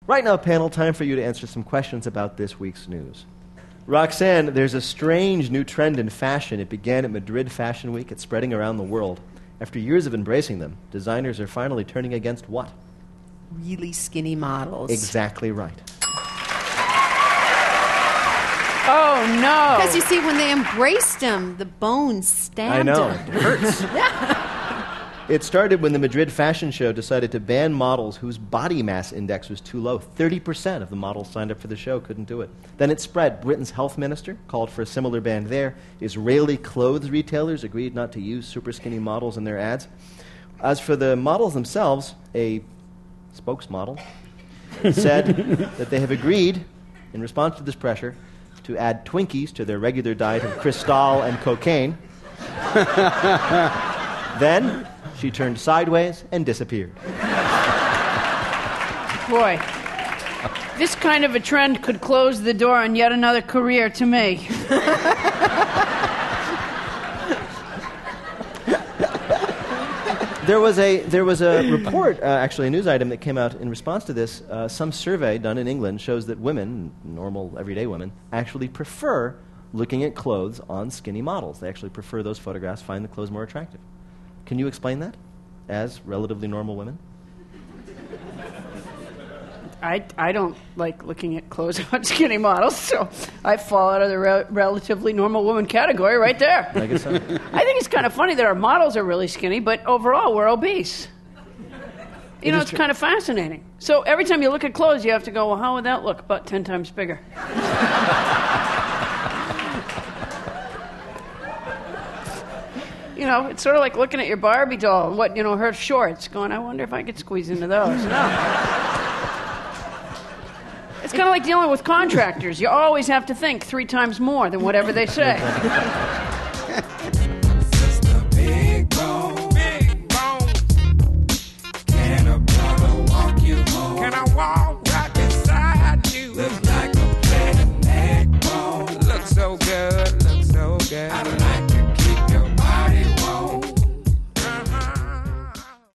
Right now, panel, time for you to answer some questions about this week's news. Roxanne, there's a strange new trend in fashion. It began at Madrid Fashion Week. It's spreading around the world. After years of embracing them, designers are finally turning against what? Really skinny models. Exactly right. Oh, no. Because you see, when they embraced him, the bones stabbed I know. him. It hurts. It started when the Madrid Fashion Show decided to ban models whose body mass index was too low. 30% of the models signed up for the show couldn't do it. Then it spread. Britain's health minister called for a similar ban there. Israeli clothes retailers agreed not to use super skinny models in their ads. As for the models themselves, a spokesmodel said that they have agreed, in response to this pressure, to add Twinkies to their regular diet of Cristal and cocaine. Then she turned sideways and disappeared. Boy, this kind of a trend could close the door on yet another career to me. There was a report, actually a news item that came out in response to this. Some survey done in England shows that women, normal everyday women, actually prefer looking at clothes on skinny models. They actually prefer those photographs, find the clothes more attractive. Can you explain that as relatively normal women? I don't like looking at clothes on skinny models, so I fall out of the relatively normal woman category right there. I guess so. I think it's kind of funny that our models are really skinny, but overall we're obese. You know, it's kind of fascinating. So every time you look at clothes, you have to go, well, how would that look? About 10 times bigger. You know, it's sort of like looking at your Barbie doll and her shorts, going, I wonder if I could squeeze into those. No. It's kind of like dealing with contractors. You always have to think 3 times more than whatever they say. Big bone. Can a brother walk you home? Can I walk right beside you? Looks like a flat neck bone. Looks so good, looks so good.